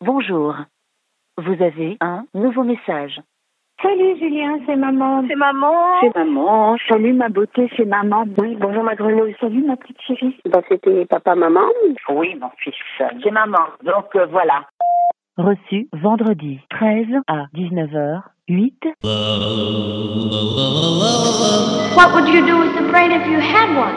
Bonjour. Vous avez un nouveau message. Salut Julien, c'est maman. C'est maman. C'est maman. Salut ma beauté, c'est maman. Oui, bonjour ma grenouille. Salut ma petite chérie. C'était papa, maman. Oui, mon fils. C'est maman. Donc voilà. Reçu vendredi 13 à 19h08. What would you do with the brain if you had one?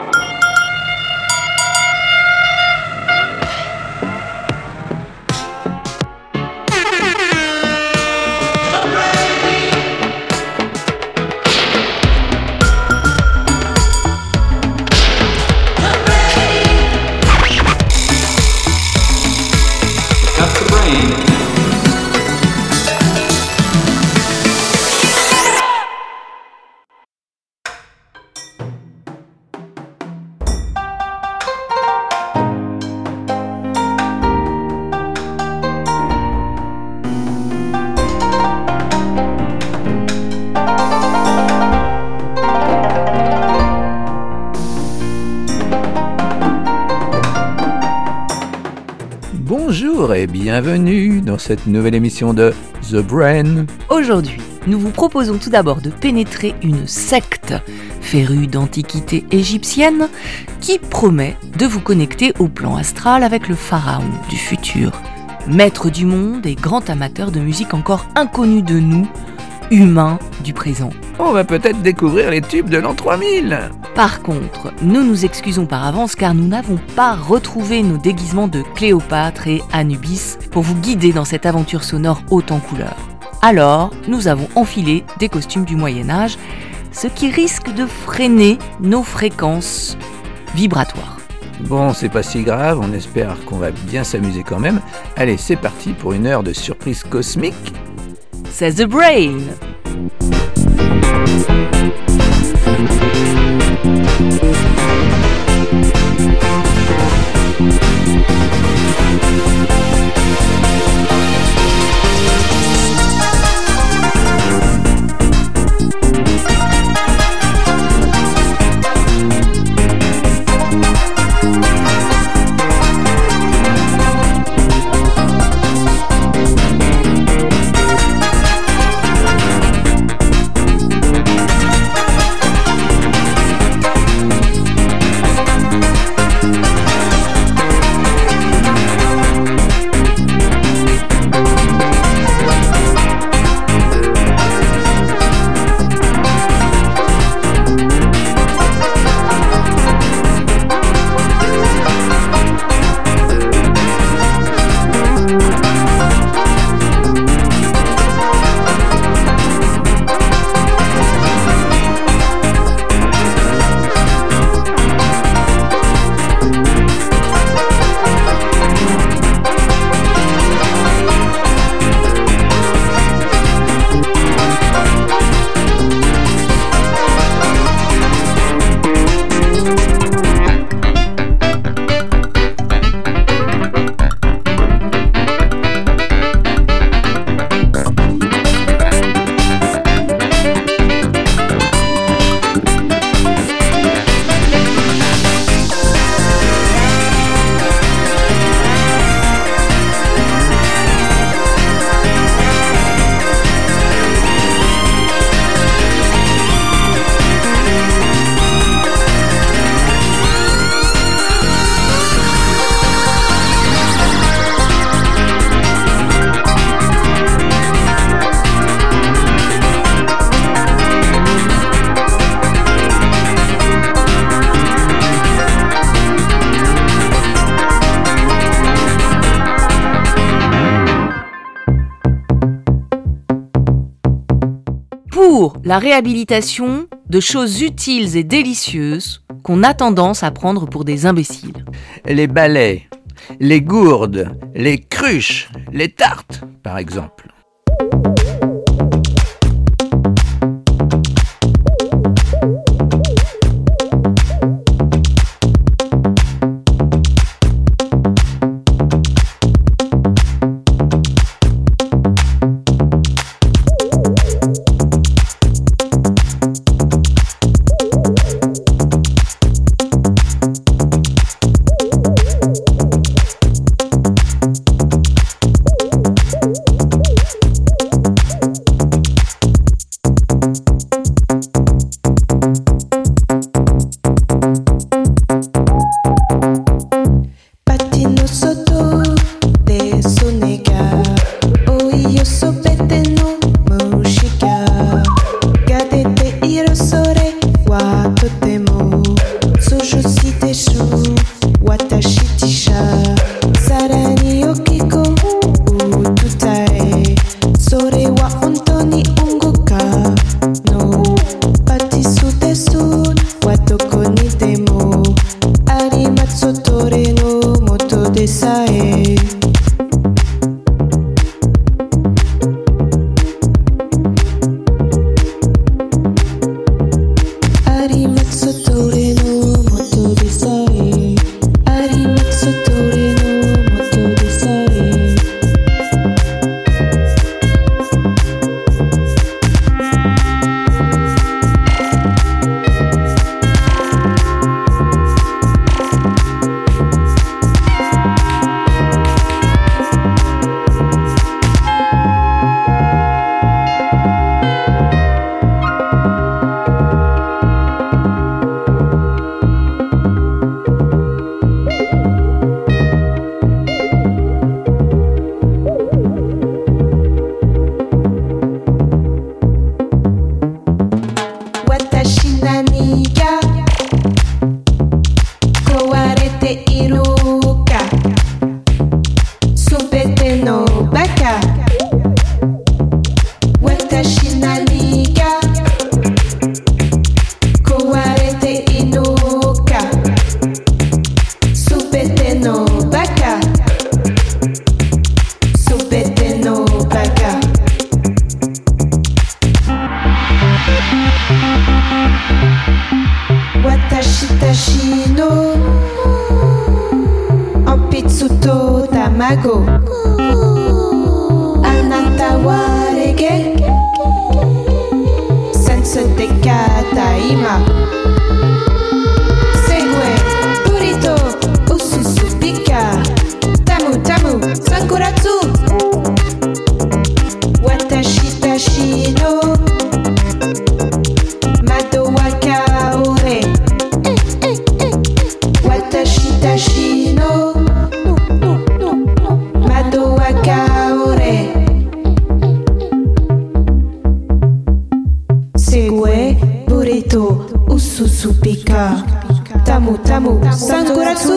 Bonjour et bienvenue dans cette nouvelle émission de The Brain. Aujourd'hui, nous vous proposons tout d'abord de pénétrer une secte férue d'antiquité égyptienne qui promet de vous connecter au plan astral avec le pharaon du futur, maître du monde et grand amateur de musique encore inconnu de nous, humains du présent. On va peut-être découvrir les tubes de l'an 3000. Par contre, nous nous excusons par avance car nous n'avons pas retrouvé nos déguisements de Cléopâtre et Anubis pour vous guider dans cette aventure sonore haute en couleurs. Alors, nous avons enfilé des costumes du Moyen-Âge, ce qui risque de freiner nos fréquences vibratoires. Bon, c'est pas si grave, on espère qu'on va bien s'amuser quand même. Allez, c'est parti pour une heure de surprise cosmique. C'est The Brain! Pour la réhabilitation de choses utiles et délicieuses qu'on a tendance à prendre pour des imbéciles. Les balais, les gourdes, les cruches, les tartes, par exemple. baka. Watashi nani ga kowarete inu ka. Supete no baka. Supete no baka. Watashi tashi no Anpitsuto tamago Anata wa rege Sensu dekata ima Segue burrito ususu pika Tamu tamu sankuratsu Watashi tashi no Mado wa kaore Watashi tashi no Mado wa kaore Segue burrito ususu pika Tamu tamu sankuratsu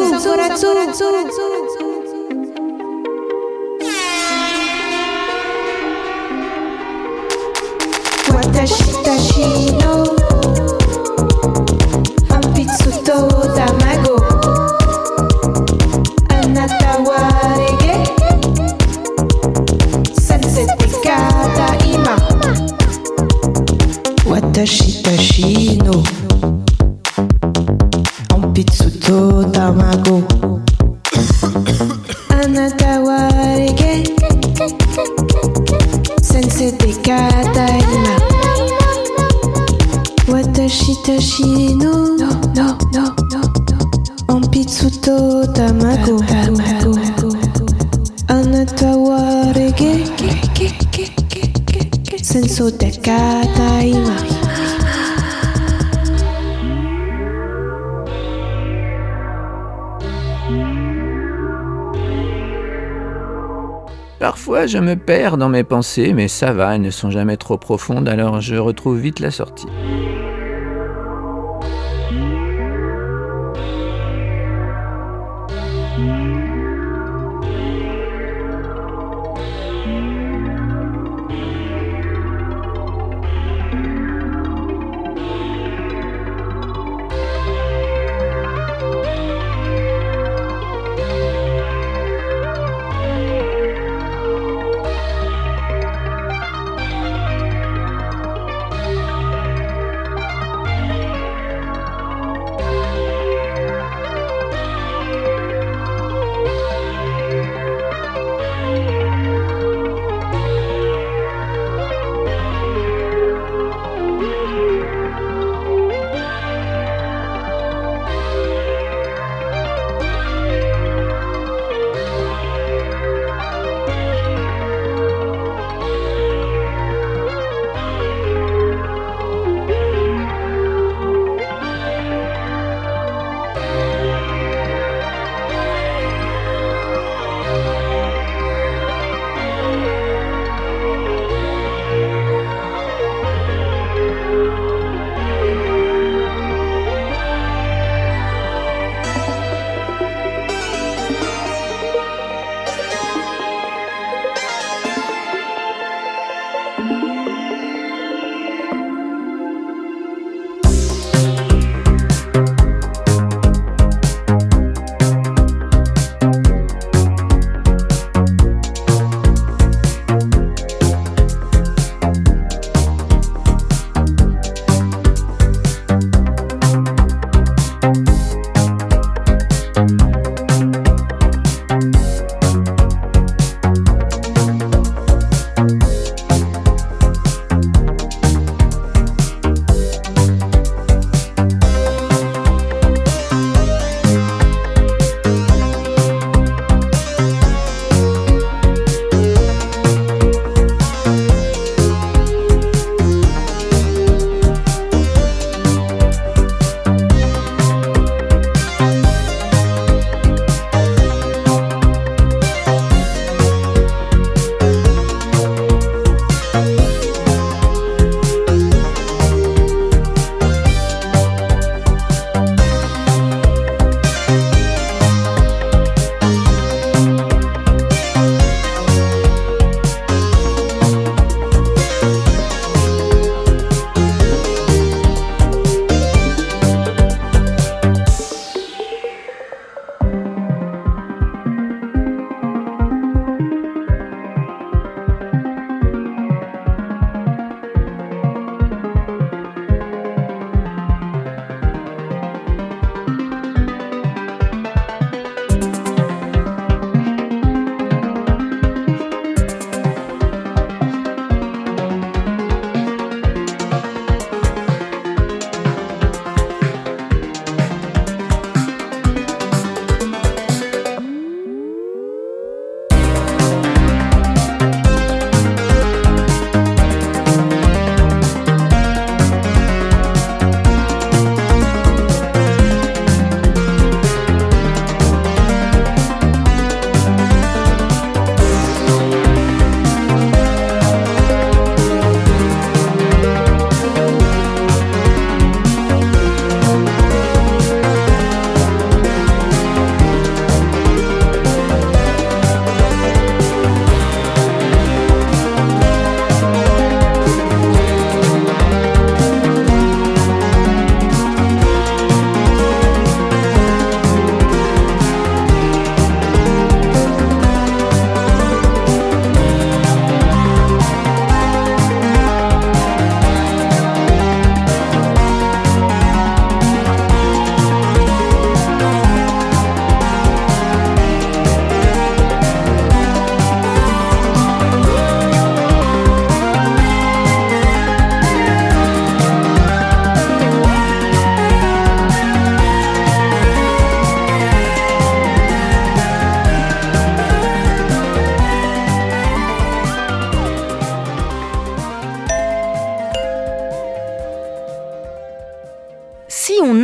Watashi tashi no Anpitsuto tamago Anata wa rege Sensei dekata ima Watashi tashi no Anpitsuto tamago Anata wa rege Sensei dekata ima Watashi tashi no Anpitsuto tamago Anata wa rege Senso dekata ima Parfois, je me perds dans mes pensées, mais ça va, elles ne sont jamais trop profondes, alors je retrouve vite la sortie.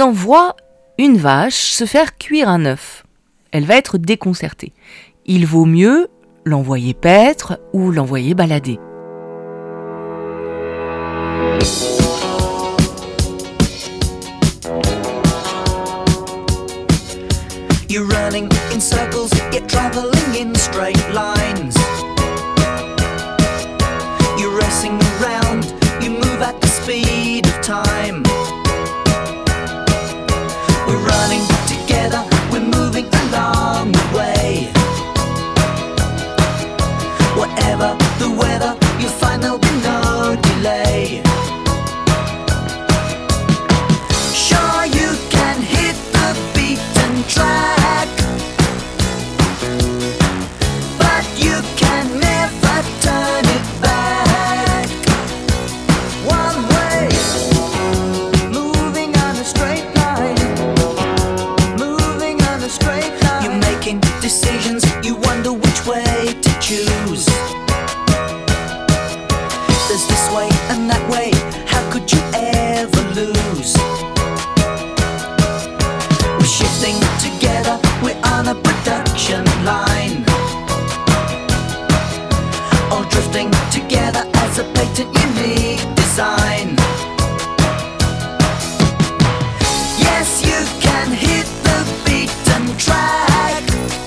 envoie une vache se faire cuire un œuf. Elle va être déconcertée. Il vaut mieux l'envoyer paître ou l'envoyer balader. You're running in circles, yet traveling in straight lines. You're racing around, you move at the speed of time. We're running together, we're moving along the way. Whatever the weather, you'll find there'll be no delay. Sure, you can hit the beaten track, but you can never turn it back. One way, moving on a straight line, moving on a straight line. You're making decisions, you wonder which way to choose. There's this way and that way, how could you ever lose? We're shifting together, we're on a production line, all drifting together as a patent unique design. Yes, you can hit the beaten track,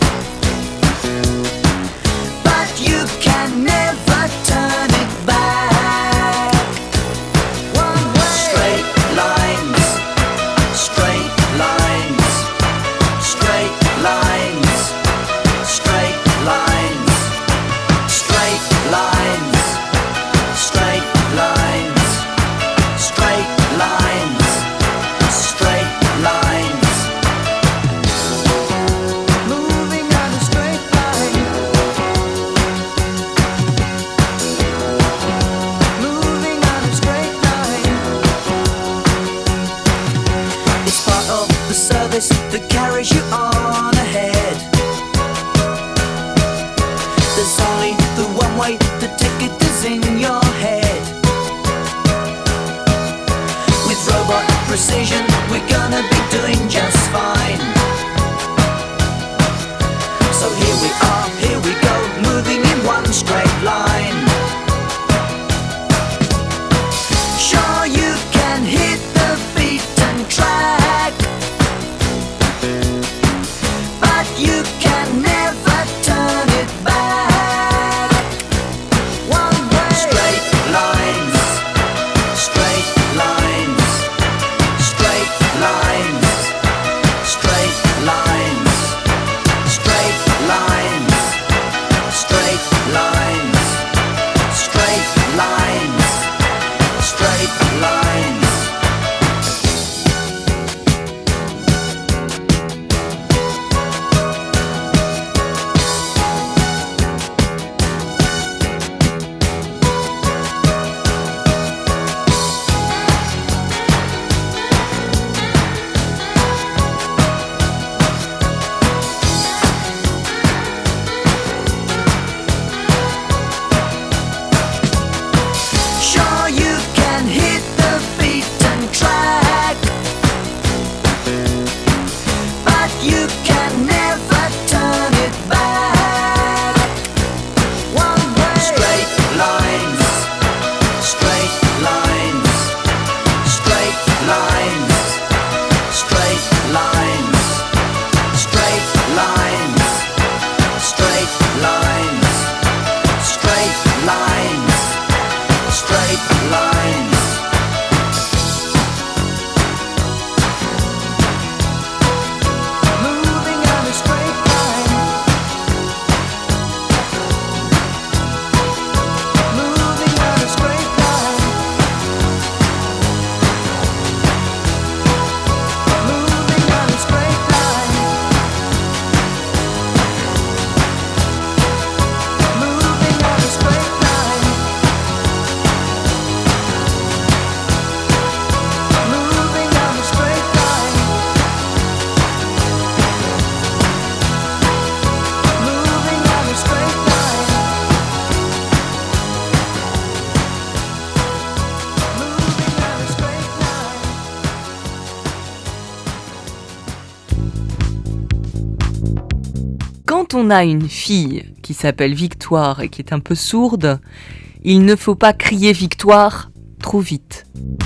but you can never turn it back. One way. Straight lines, straight lines, straight lines, straight lines, straight lines, straight lines, straight lines, straight lines. Moving on a straight line, moving on a straight line. It's part of the service that carries you on ahead. There's only the one way, the ticket is in your head. With robot precision, we're gonna be doing just fine. So here we go, moving in one straight line. Sure, you can hit the beaten track, but you can never turn it back. One way. Straight lines, straight lines, straight lines, straight lines, straight lines, straight lines. quand on a une fille qui s'appelle Victoire et qui est un peu sourde, il ne faut pas crier Victoire trop vite.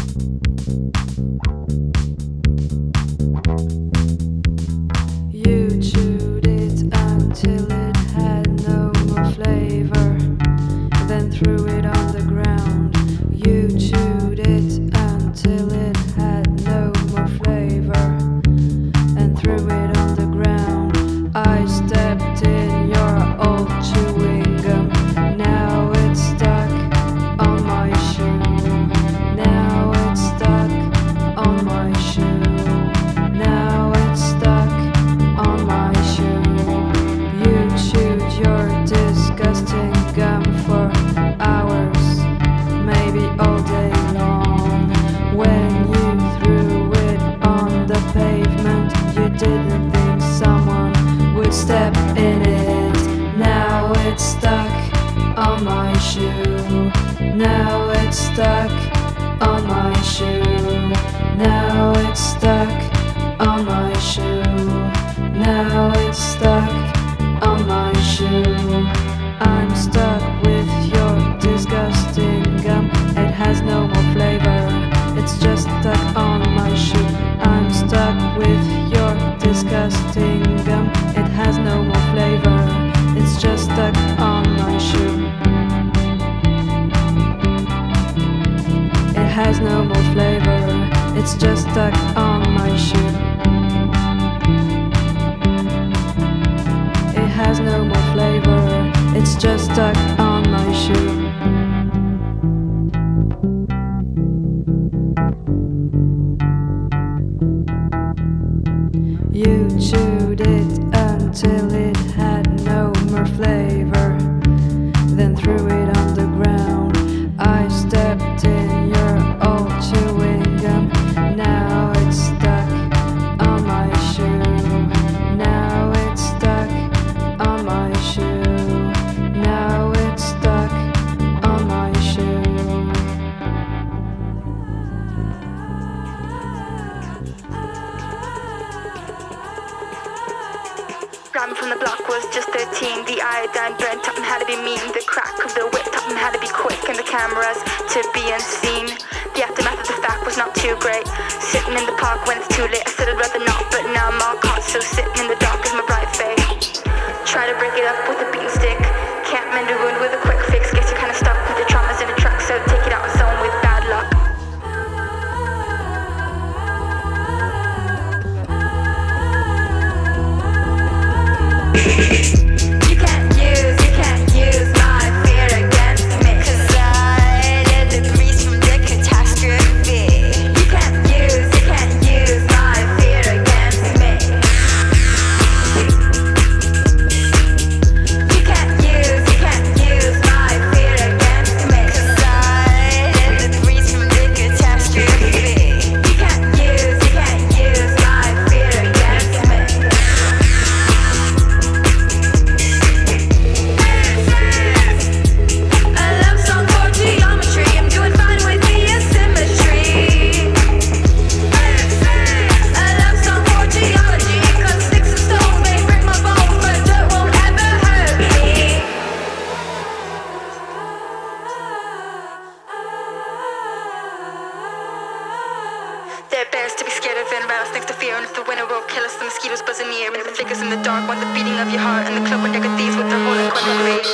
You chewed it until it had no more flavor, then threw it on the ground. You chewed it until it had no more flavor, and threw it on the ground. I stepped in your old chewing gum. Now it's stuck on my shoe. Now it's stuck on my shoe. Now it's stuck on my shoe. You chewed your disgusting gum for hours, maybe all day long. When you threw it on the pavement, you didn't think someone would step in it. Now it's stuck on my shoe. Now it's stuck on my shoe. Now it's stuck on my shoe. Now it's stuck on my shoe. I'm stuck with your disgusting gum. It has no more flavor. It's just stuck on my shoe. I'm stuck with your disgusting gum. It has no more flavor. It's just stuck on my shoe. It has no more flavor. It's just stuck on my shoe. It has no more flavor. It's just stuck on my shoe. You chewed it until it had no more flavor, then threw it on the ground. I stepped in your old chewing gum. Now it's stuck on my shoe. Now it's stuck on my shoe. Now it's stuck on my shoe. Grabbing from the block was just 13. The iodine burnt up and had to be mean. The crack of the whip top and had to be quick. And the cameras to be unseen. The aftermath of the fact was not too great. Sitting in the park when it's too late. I said I'd rather not, but now I'm all caught. So sitting in the dark is my bright fate. Try to break it up with a beaten stick. Can't mend a wound with a quick fix. Guess you're kinda stuck with the traumas in a truck. So take it out on someone with bad luck. You can't use my fear against me. 'Cause I did the breeze from the catastrophe. You can't use my fear against me. You can't use my fear against me. 'Cause I did the breeze from the catastrophe. You can't use my fear against me. A love song for geometry. I'm doing fine with the asymmetry. A love song for geology. 'Cause sticks and stones may break my bones, but dirt won't ever hurt me. They're bears to be scared of and rattlesnakes to fear. And if the winter will kill us, the mosquitoes buzzing near. And the flickers in the dark want the beating of your heart. And the cloak and deck of thieves with their whole equipment.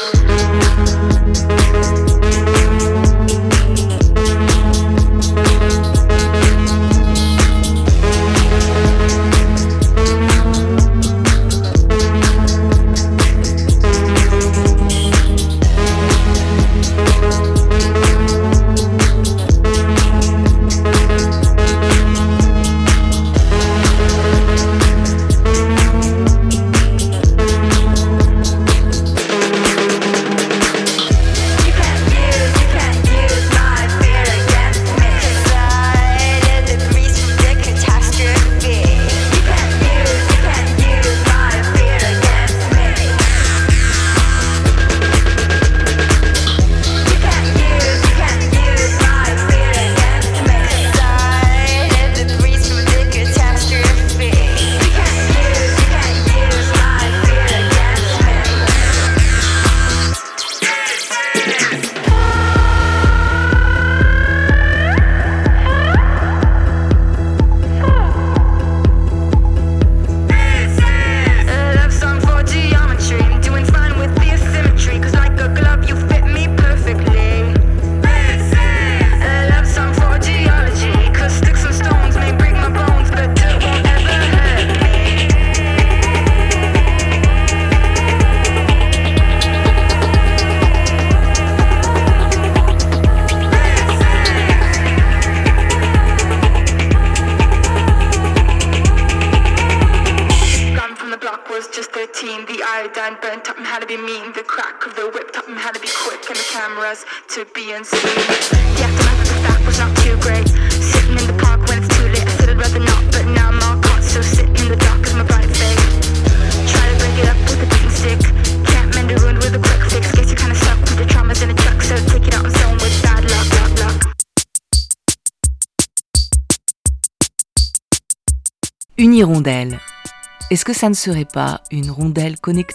them had to be quick and the cameras to be unseen. The aftermath of the fact was not too great. Sitting in the park when it's too late, I said I'd rather not, but now I'm all caught, so sitting in the dark is my bright fate. Try to break it up with a beaten stick. Can't mend a wound with a quick fix. Guess you're kinda stuck with the traumas in a truck, so take it out on someone with bad luck, luck, luck. Une hirondelle. Est-ce que ça ne serait pas une rondelle connectée ?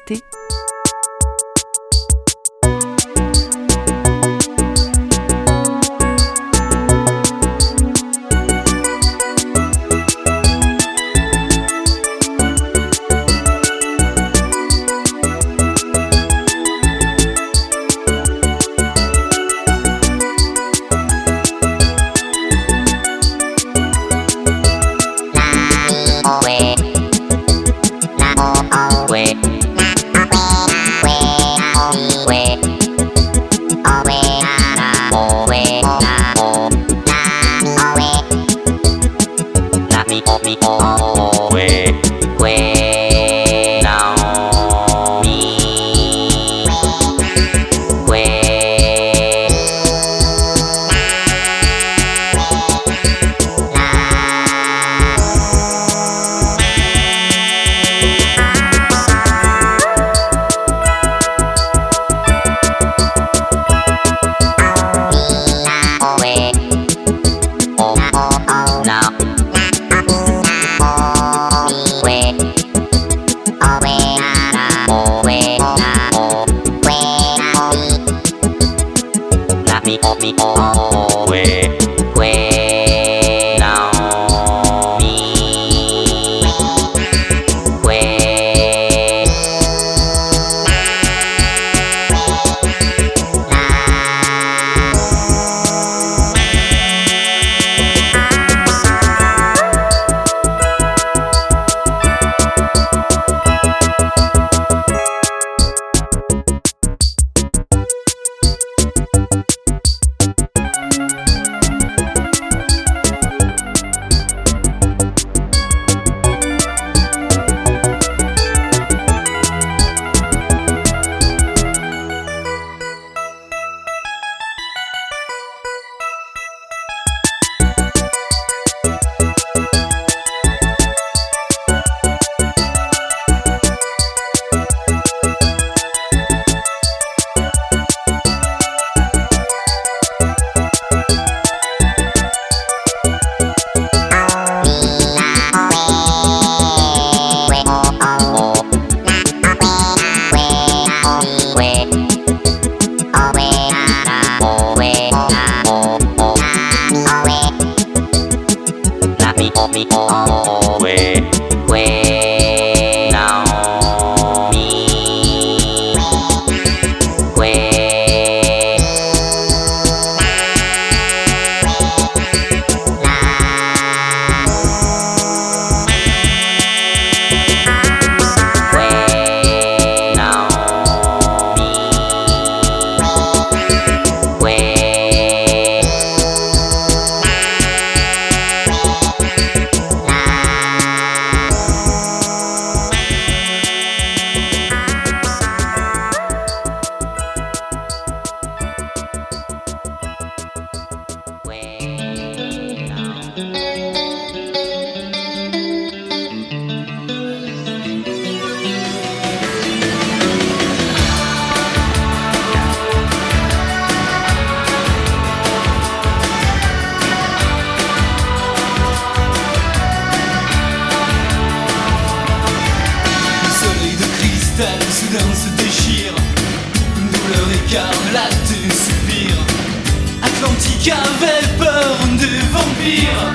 soudain se déchire. Douleur écarlate et soupir. Atlantique avait peur des vampires.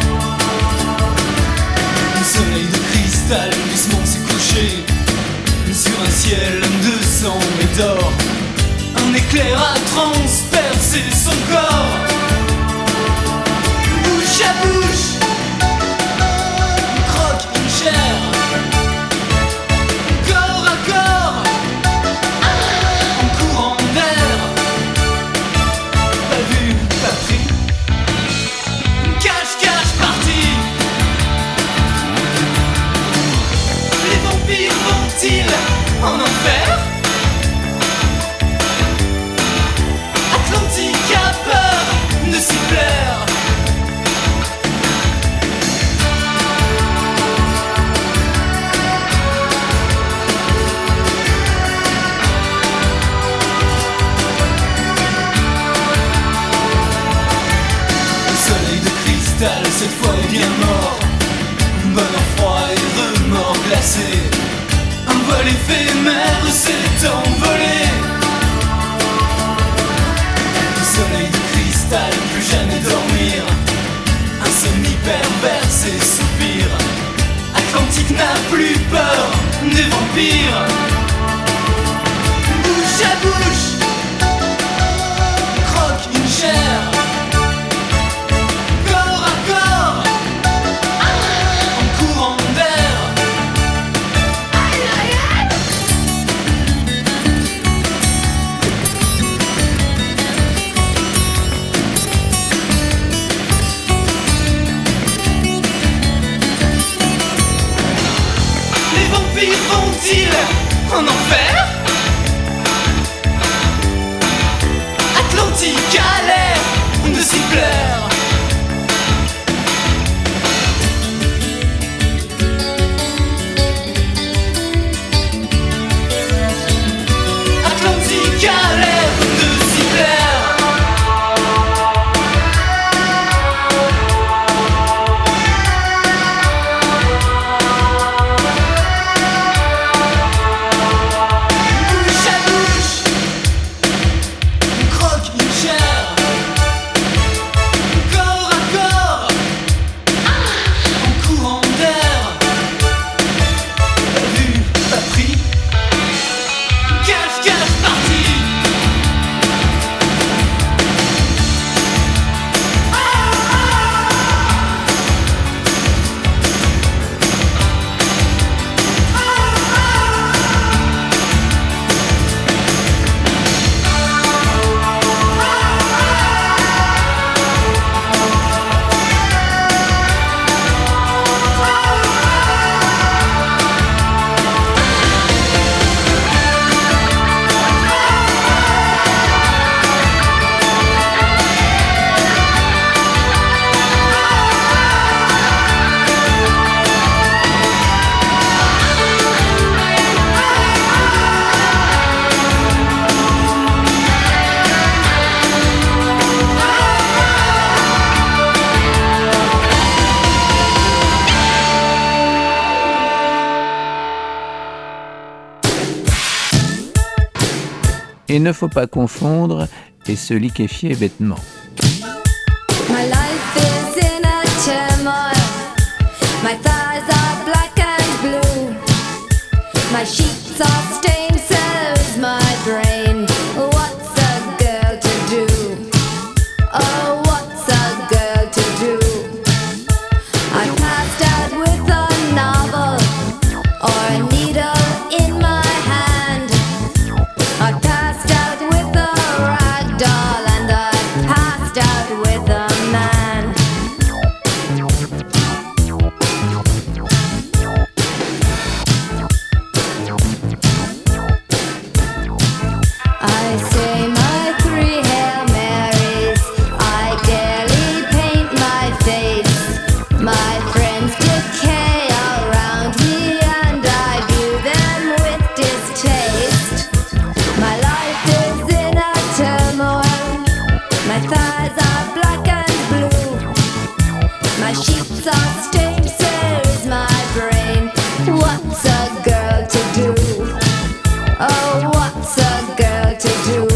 Le soleil de cristal doucement s'est couché sur un ciel de sang et d'or. Un éclair a transpercé son corps. Bouche à bouche, croque une chair. Corps à corps, en courant d'air. Pas vu, pas pris. Cache-cache parti. Les vampires vont-ils en enfer? en enfer. Atlantique à l'air de s'y plaire. Atlantique à l'air de s'y plaire. Il ne faut pas confondre et se liquéfier bêtement. My life is in a turmoil. My thighs are black and blue. My sheets are stained, so's my brain. What's a girl to do? Oh, what's a girl to do? I passed out with a novel or a needle in my hand. I passed out with a rag doll and I passed out with a man. I say my 3 Hail Marys. I daily paint my face. My friends decay around me and I do them with distaste. My life is in a turmoil. My thighs are black and blue. My sheets are stained, so is my brain. What's a girl to do? Oh, what's a girl to do?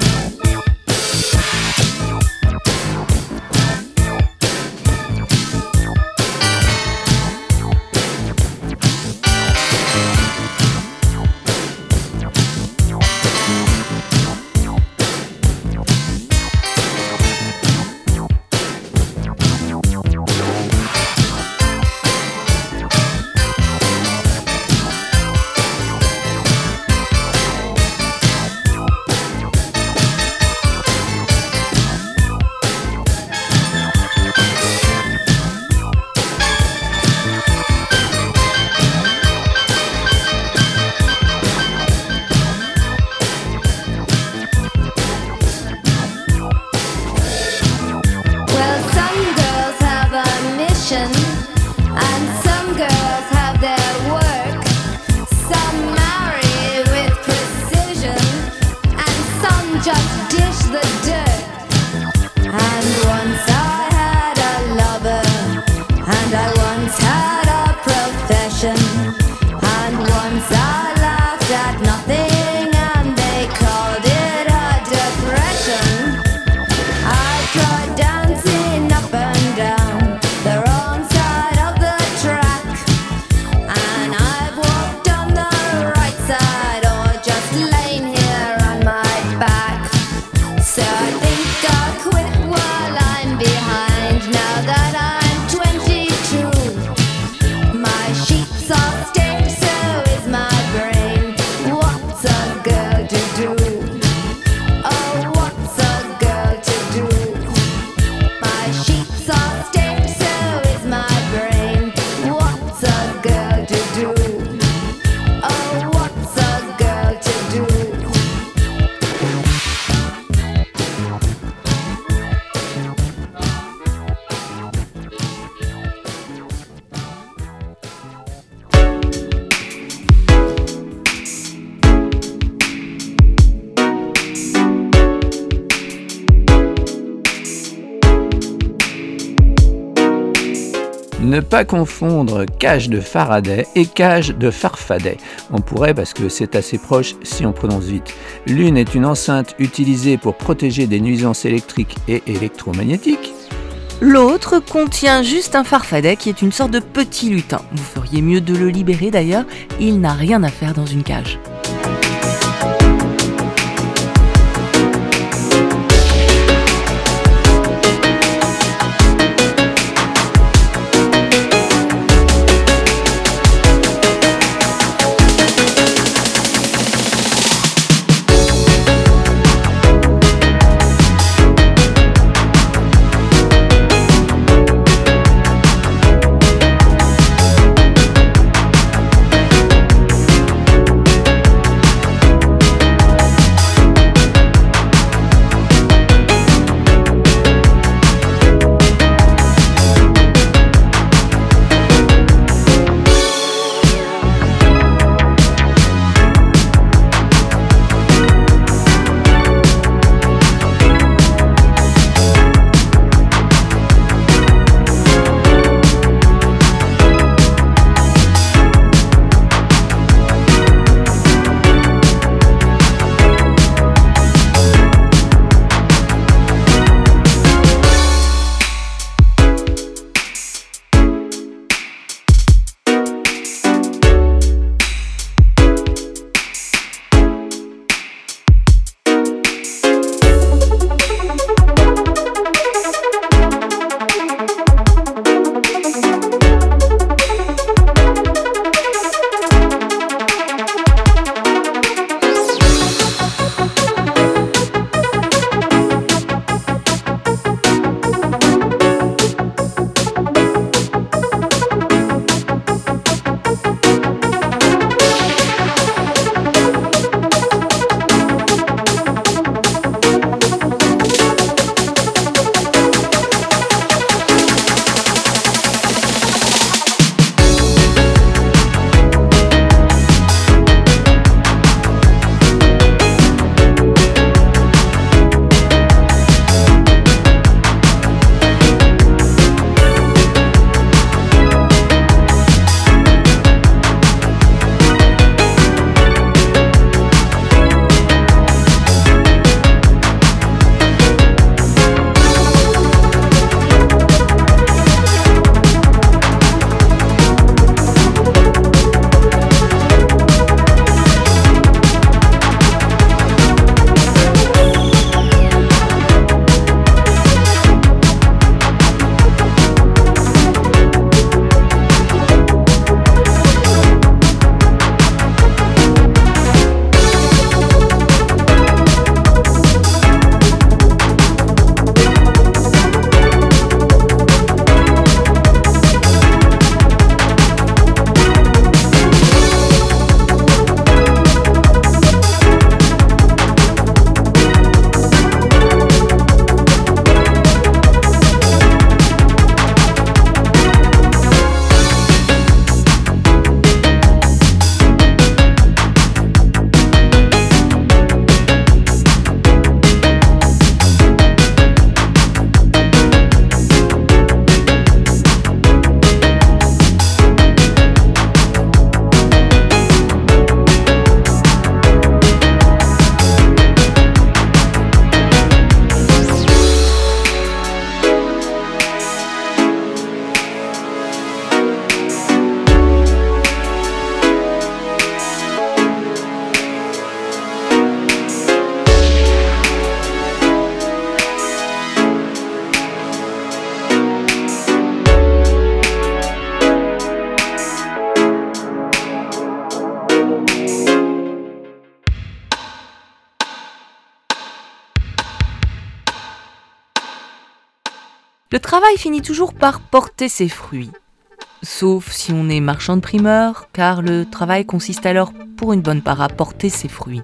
Well, some girls have a mission, and some girls have their work. Some marry with precision, and some just dish the dirt. And once I had a lover, and I once had a profession, and once I laughed at nothing, and they called it a depression. I tried dancing up and down the wrong side of the track, and I've walked on the right side or just lain here on my back. So I think Ne pas confondre cage de Faraday et cage de Farfadet. On pourrait parce que c'est assez proche si on prononce vite. L'une est une enceinte utilisée pour protéger des nuisances électriques et électromagnétiques. L'autre contient juste un farfadet qui est une sorte de petit lutin. Vous feriez mieux de le libérer d'ailleurs, il n'a rien à faire dans une cage. Le travail finit toujours par porter ses fruits. Sauf si on est marchand de primeurs, car le travail consiste alors pour une bonne part à porter ses fruits.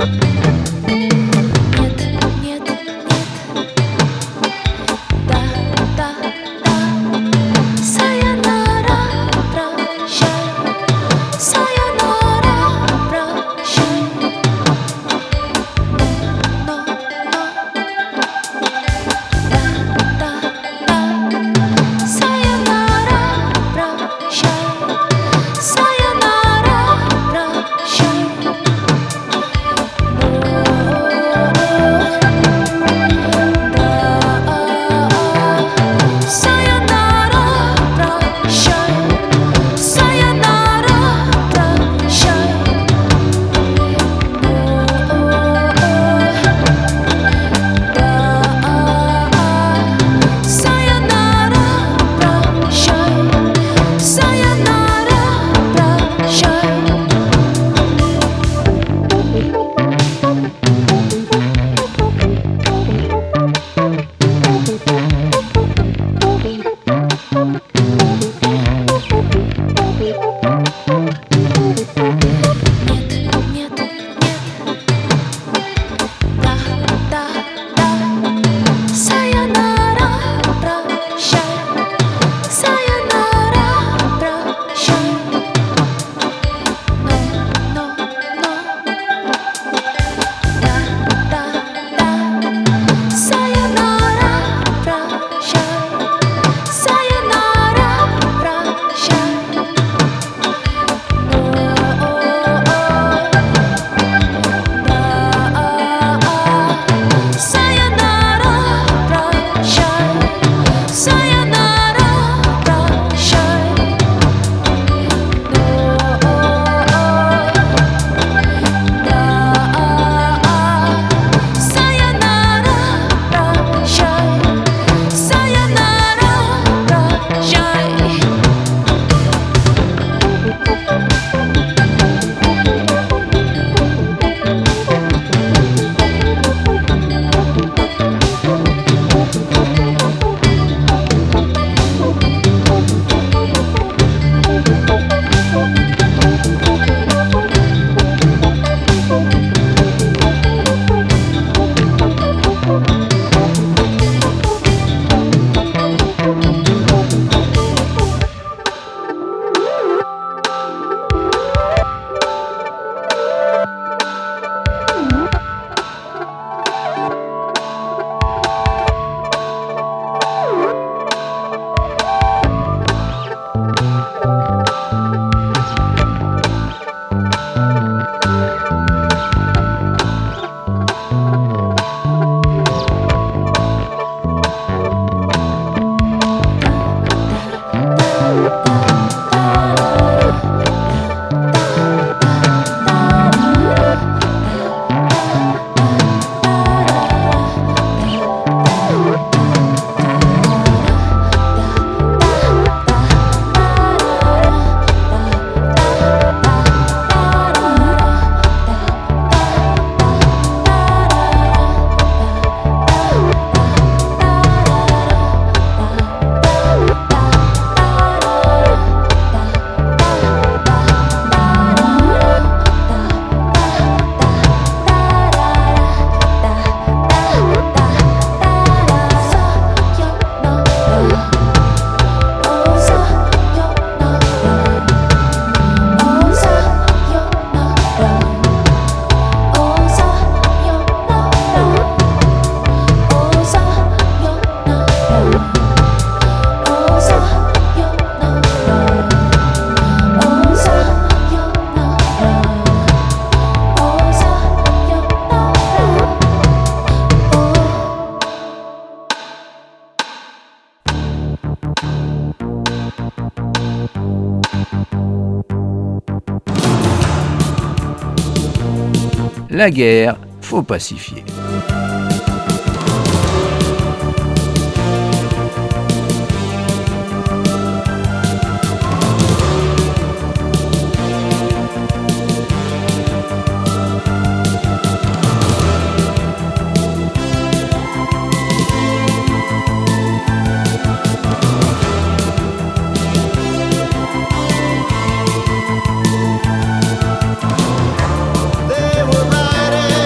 La guerre, faut pacifier. They were riding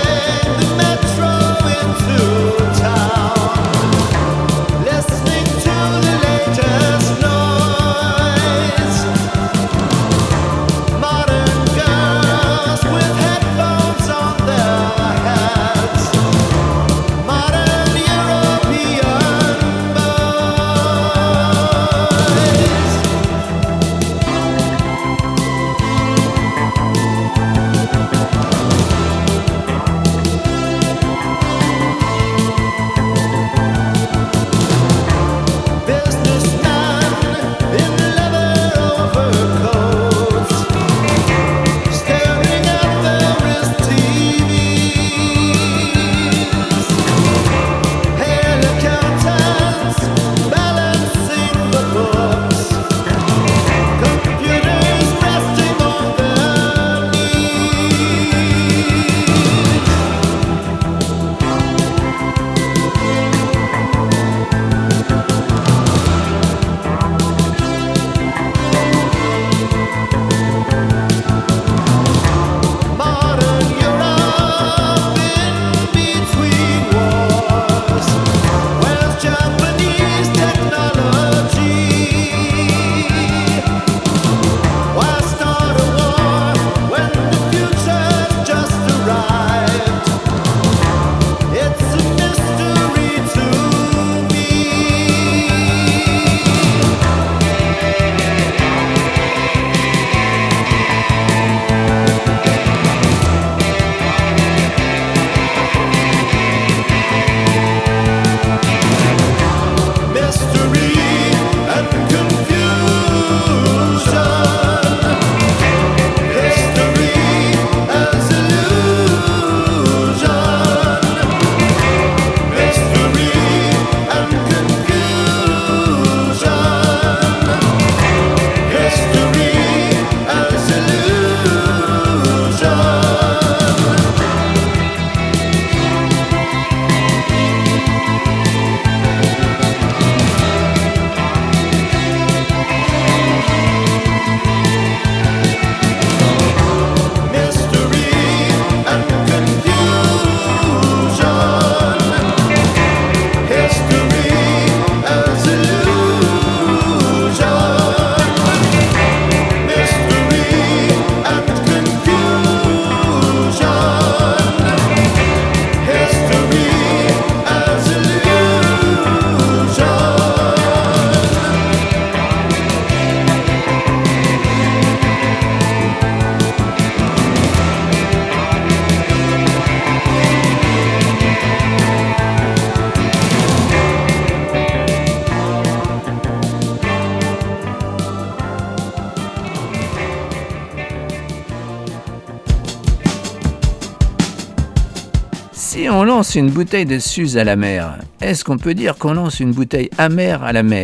Si on lance une bouteille de Suze à la mer, est-ce qu'on peut dire qu'on lance une bouteille amère à la mer ?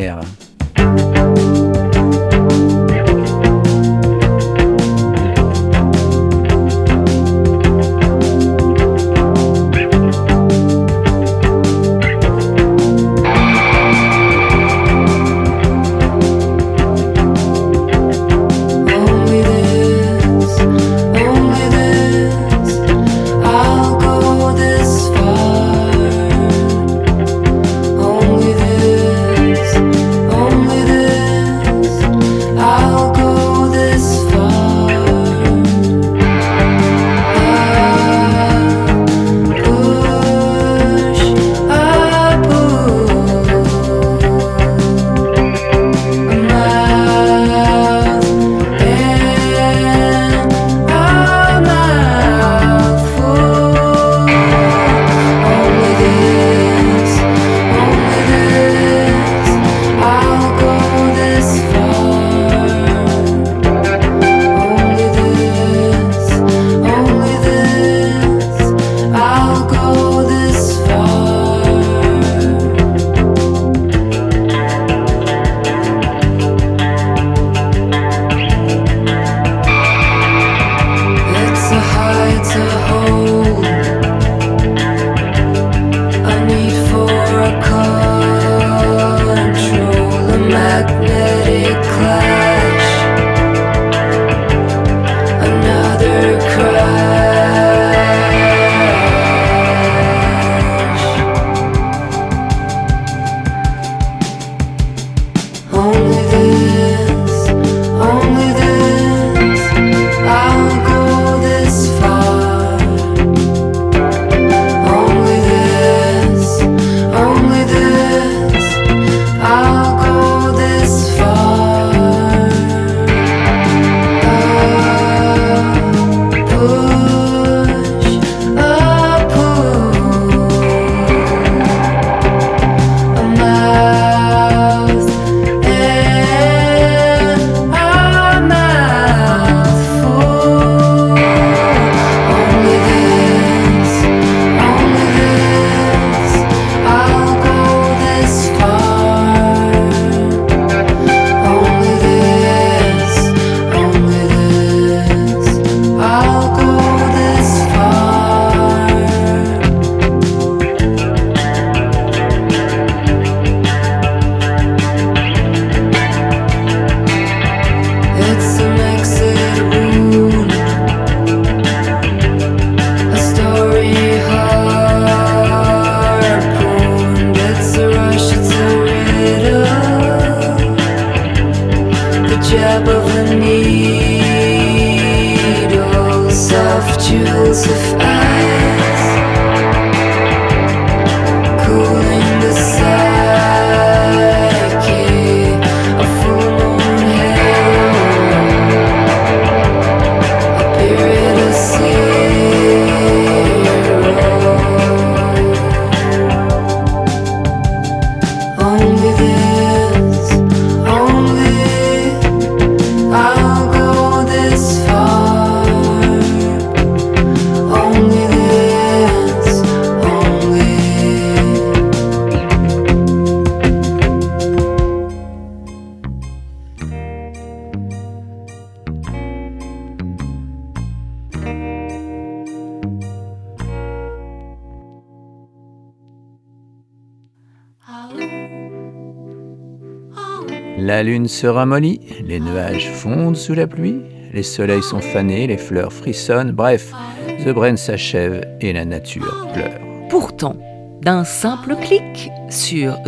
La lune se ramollit, les nuages fondent sous la pluie, les soleils sont fanés, les fleurs frissonnent, bref, The Brain s'achève et la nature pleure. Pourtant, d'un simple clic sur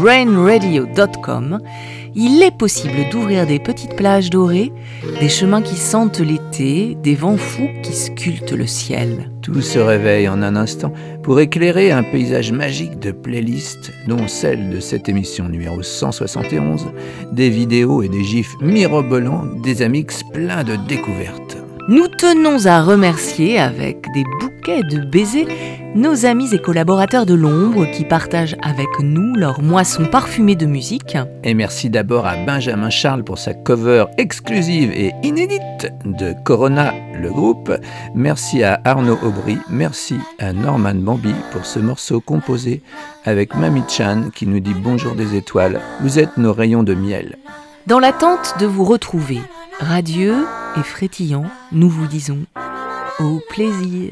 thebrainradio.com, il est possible d'ouvrir des petites plages dorées, des chemins qui sentent l'été, des vents fous qui sculptent le ciel. Tout se réveille en un instant pour éclairer un paysage magique de playlists, dont celle de cette émission numéro 171, des vidéos et des gifs mirobolants, des amix pleins de découvertes. Nous tenons à remercier avec des bouquets de baisers nos amis et collaborateurs de l'ombre qui partagent avec nous leur moisson parfumée de musique. Et merci d'abord à Benjamin Charles pour sa cover exclusive et inédite de Corona, le groupe. Merci à Arnaud Aubry, merci à Norman Bambi pour ce morceau composé avec Mami Chan qui nous dit bonjour des étoiles, vous êtes nos rayons de miel. Dans l'attente de vous retrouver, radieux et frétillant, nous vous disons au plaisir.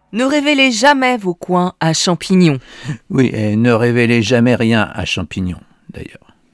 Ne révélez jamais vos coins à champignons. Oui, et ne révélez jamais rien à champignons, d'ailleurs.